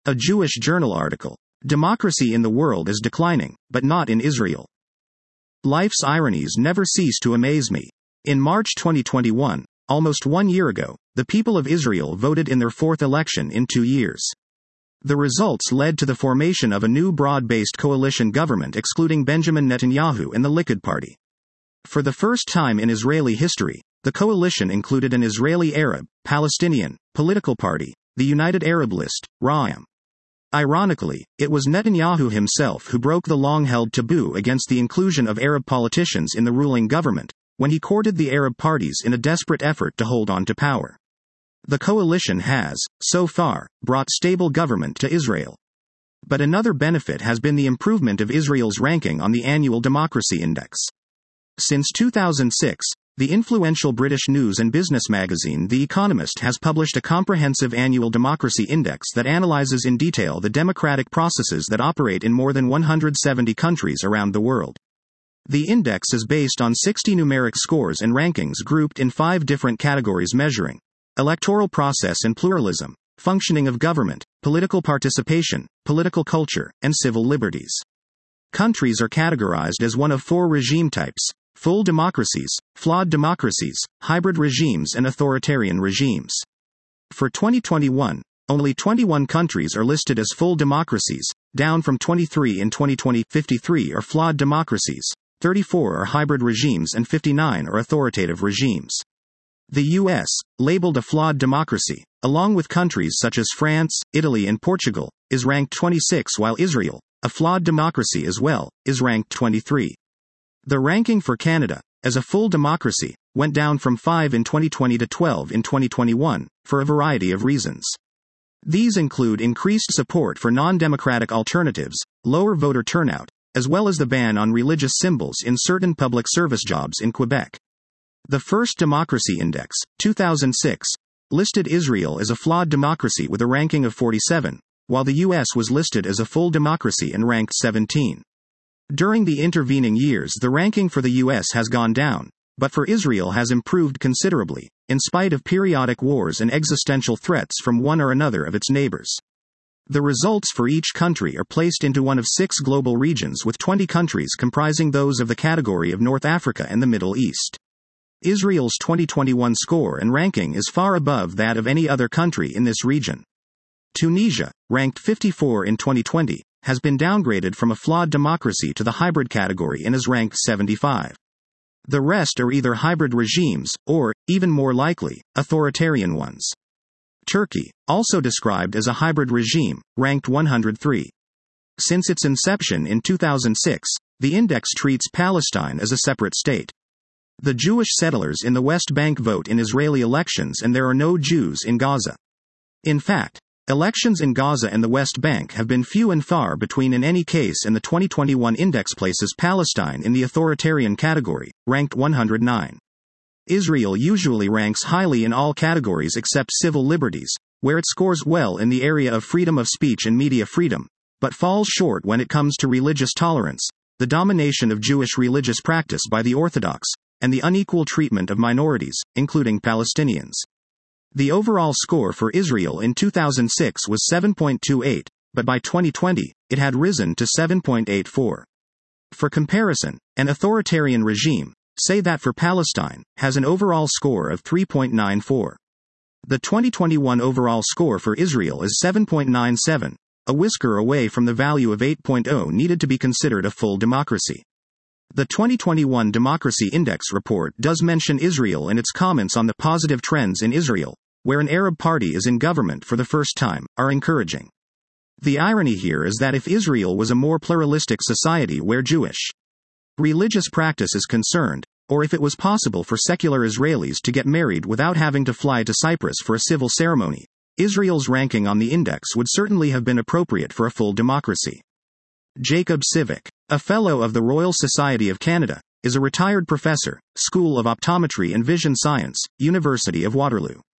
A Jewish Journal article. Democracy in the world is declining, but not in Israel. Life's ironies never cease to amaze me. In March 2021, almost 1 year ago, the people of Israel voted in their fourth election in 2 years. The results led to the formation of a new broad-based coalition government excluding Benjamin Netanyahu and the Likud party. For the first time in Israeli history, the coalition included an Israeli Arab, Palestinian, political party, the United Arab List, Ra'am. Ironically, it was Netanyahu himself who broke the long-held taboo against the inclusion of Arab politicians in the ruling government, when he courted the Arab parties in a desperate effort to hold on to power. The coalition has, so far, brought stable government to Israel. But another benefit has been the improvement of Israel's ranking on the annual Democracy Index. Since 2006, the influential British news and business magazine The Economist has published a comprehensive annual democracy index that analyzes in detail the democratic processes that operate in more than 170 countries around the world. The index is based on 60 numeric scores and rankings grouped in 5 different categories measuring electoral process and pluralism, functioning of government, political participation, political culture, and civil liberties. Countries are categorized as one of 4 regime types: full democracies, flawed democracies, hybrid regimes, and authoritarian regimes. For 2021, only 21 countries are listed as full democracies, down from 23 in 2020. 53 are flawed democracies, 34 are hybrid regimes, and 59 are authoritative regimes. The U.S., labeled a flawed democracy, along with countries such as France, Italy, and Portugal, is ranked 26, while Israel, a flawed democracy as well, is ranked 23. The ranking for Canada, as a full democracy, went down from 5 in 2020 to 12 in 2021, for a variety of reasons. These include increased support for non-democratic alternatives, lower voter turnout, as well as the ban on religious symbols in certain public service jobs in Quebec. The First Democracy Index, 2006, listed Israel as a flawed democracy with a ranking of 47, while the U.S. was listed as a full democracy and ranked 17. During the intervening years, the ranking for the U.S. has gone down, but for Israel has improved considerably, in spite of periodic wars and existential threats from one or another of its neighbors. The results for each country are placed into one of 6 global regions, with 20 countries comprising those of the category of North Africa and the Middle East. Israel's 2021 score and ranking is far above that of any other country in this region. Tunisia, ranked 54 in 2020, has been downgraded from a flawed democracy to the hybrid category and is ranked 75. The rest are either hybrid regimes, or, even more likely, authoritarian ones. Turkey, also described as a hybrid regime, ranked 103. Since its inception in 2006, the index treats Palestine as a separate state. The Jewish settlers in the West Bank vote in Israeli elections, and there are no Jews in Gaza. In fact, elections in Gaza and the West Bank have been few and far between in any case, and the 2021 index places Palestine in the authoritarian category, ranked 109. Israel usually ranks highly in all categories except civil liberties, where it scores well in the area of freedom of speech and media freedom, but falls short when it comes to religious tolerance, the domination of Jewish religious practice by the Orthodox, and the unequal treatment of minorities, including Palestinians. The overall score for Israel in 2006 was 7.28, but by 2020, it had risen to 7.84. For comparison, an authoritarian regime, say that for Palestine, has an overall score of 3.94. The 2021 overall score for Israel is 7.97, a whisker away from the value of 8.0 needed to be considered a full democracy. The 2021 Democracy Index report does mention Israel in its comments on the positive trends in Israel, where an Arab party is in government for the first time, are encouraging. The irony here is that if Israel was a more pluralistic society where Jewish religious practice is concerned, or if it was possible for secular Israelis to get married without having to fly to Cyprus for a civil ceremony, Israel's ranking on the index would certainly have been appropriate for a full democracy. Jacob Civic, a Fellow of the Royal Society of Canada, is a retired professor, School of Optometry and Vision Science, University of Waterloo.